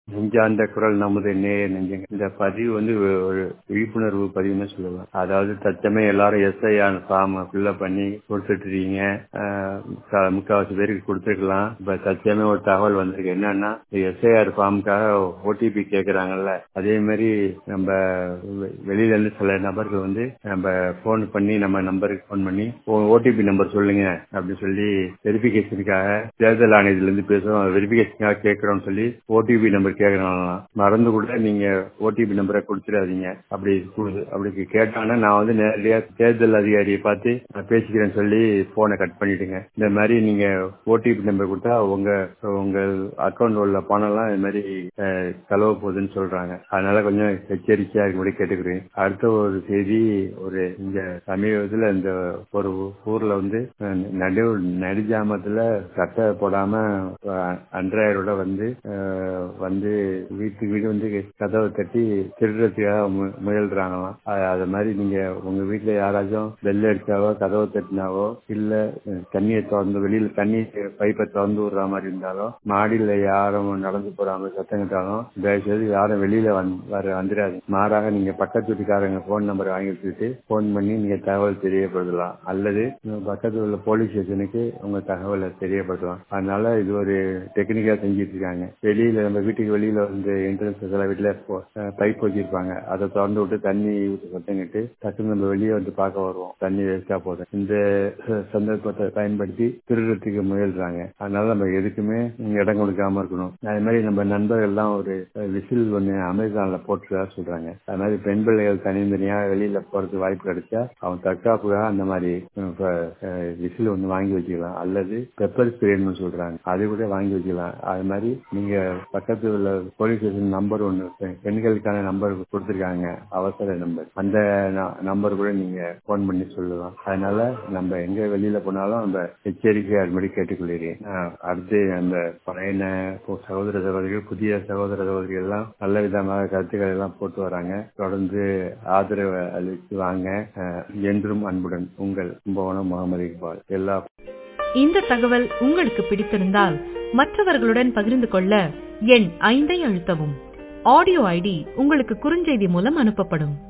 நெஞ்சார்ந்த குரல் நமது நேய நெஞ்சங்க. இந்த பதிவு வந்து ஒரு விழிப்புணர்வு பதிவுன்னு சொல்லலாம். அதாவது தச்சமே எல்லாரும் எஸ்ஐஆர் ஃபார்ம் ஃபில்அப் பண்ணி கொடுத்துட்டு இருக்கீங்க. முக்கால்வாசி பேருக்கு கொடுத்துருக்கலாம். இப்ப தச்சமே ஒரு தகவல் வந்திருக்கு. என்னன்னா எஸ்ஐஆர் ஃபார்முக்காக ஓடிபி கேட்கறாங்கல்ல, அதே மாதிரி நம்ம வெளியில இருந்து சில நபர்கள் வந்து நம்ம போன் பண்ணி நம்ம நம்பருக்கு போன் பண்ணி ஓடிபி நம்பர் சொல்லுங்க அப்படின்னு சொல்லி வெரிபிகேஷனுக்காக தேர்தல் ஆணையத்துல இருந்து பேசுறோம், வெரிபிகேஷனுக்காக கேட்கறோம்னு சொல்லி ஓடிபி நம்பர் கேட்கறாங்க. மறந்து கூட நீங்க ஓடிபி நம்பரை கொடுத்துடாதீங்க. அப்படி கேட்டாங்கன்னா நான் வந்து நேரடியா தேர்தல் அதிகாரியை பார்த்து பேசிக்கிறேன்னு சொல்லி போனை கட் பண்ணிடுங்க. இந்த மாதிரி நீங்க ஓடிபி நம்பர் கொடுத்தா உங்க அக்கௌண்ட் உள்ள பணம் எல்லாம் இது மாதிரி செலவு போகுதுன்னு சொல்றாங்க. அதனால கொஞ்சம் எச்சரிக்கையா இருக்கும்படி கேட்டுக்கிறேன். அடுத்த ஒரு செய்தி, ஒரு இங்க சமீபத்துல இந்த ஒரு ஊர்ல வந்து நடுஜாமத்துல சட்டை போடாம அன்றாயரோட வந்து வீட்டுக்கு வீடு வந்து கதவை தட்டி திருடுறதுக்காக முயல்றாங்களாம். அது மாதிரி நீங்க உங்க வீட்டுல யாராச்சும் பெல் அடிச்சாவோ கதவை தட்டினாவோ இல்ல தண்ணியை திறந்து வெளியில தண்ணி பைப்பை திறந்து விடுற மாதிரி இருந்தாலும் மாடியில யாரும் நடந்து போறாம சத்தம் கேட்டாலும் தயவுசெய்து யாரும் வெளியில வந்துடாது. மாறாக நீங்க பக்கத்து வீட்டுக்காரங்க போன் நம்பர் வாங்கி வச்சுட்டு போன் பண்ணி நீங்க தகவல் தெரியப்படுத்தலாம், அல்லது பக்கத்துல உள்ள போலீஸ் ஸ்டேஷனுக்கு உங்க தகவலை தெரியப்படுத்தலாம். அதனால இது ஒரு டெக்னிக்கா செஞ்சிட்டு இருக்காங்க. வெளியில நம்ம வீட்டுக்கு வெளியில வந்து என்ட்ரன்ஸ் சில வீட்டுல பைப் வச்சிருப்பாங்க, அதை திறந்து விட்டு தண்ணி சத்தம் கேட்டு டக்குன்னு நம்ம வெளியே வந்து பார்க்க வருவோம், தண்ணி வேஸ்டா போதும். இந்த சந்தர்ப்பத்தை பயன்படுத்தி திருடுறதுக்கு முயல்றாங்க. அதனால நம்ம எதுக்குமே இடம் கொடுக்காம இருக்கணும். அதே மாதிரி நம்ம நண்பர்கள் எல்லாம் ஒரு விசில் ஒண்ணு அமேசான்ல போட்டுறதா சொல்றாங்க. அது மாதிரி பெண் பிள்ளைகள் தனித்தனியா வெளியில போறதுக்கு வாய்ப்பு கிடைச்சா அவன் தற்காப்புக்காக அந்த மாதிரி விசில் ஒண்ணு வாங்கி வச்சுக்கலாம், அல்லது பெப்பர் ஸ்ப்ரேன்னு சொல்றாங்க, அது கூட வாங்கி வச்சுக்கலாம். அது மாதிரி நீங்க பக்கத்துல உள்ள போலீஸ் ஸ்டேஷன் நம்பர் ஒண்ணு பெண்களுக்கான நம்பர் கொடுத்திருக்காங்க, அவசர நம்பர், அந்த நம்பர் கூட நீங்க போன் பண்ணி சொல்லலாம். அதனால நம்ம எங்க வெளியில போனாலும் நம்ம எச்சரிக்கையா அதுபடி கேட்டுக்கொள்கிறேன். அடுத்து அந்த பழைய சகோதர சகோதரிகள், புதிய சகோதர சகோதரிகள் எல்லாம் நல்ல விதமாக கருத்துக்கள் எல்லாம் போட்டு வராங்க. தொடர்ந்து ஆதரவு அளித்து வாங்க. என்றும் அன்புடன் உங்கள் கும்பகோணம் முகமது இக்பால். எல்லா இந்த தகவல் உங்களுக்கு பிடித்திருந்தால் மற்றவர்களுடன் பகிர்ந்து கொள்ள எண் 5 அழுத்தவும். ஆடியோ ஐடி உங்களுக்கு குறுஞ்செய்தி மூலம் அனுப்பப்படும்.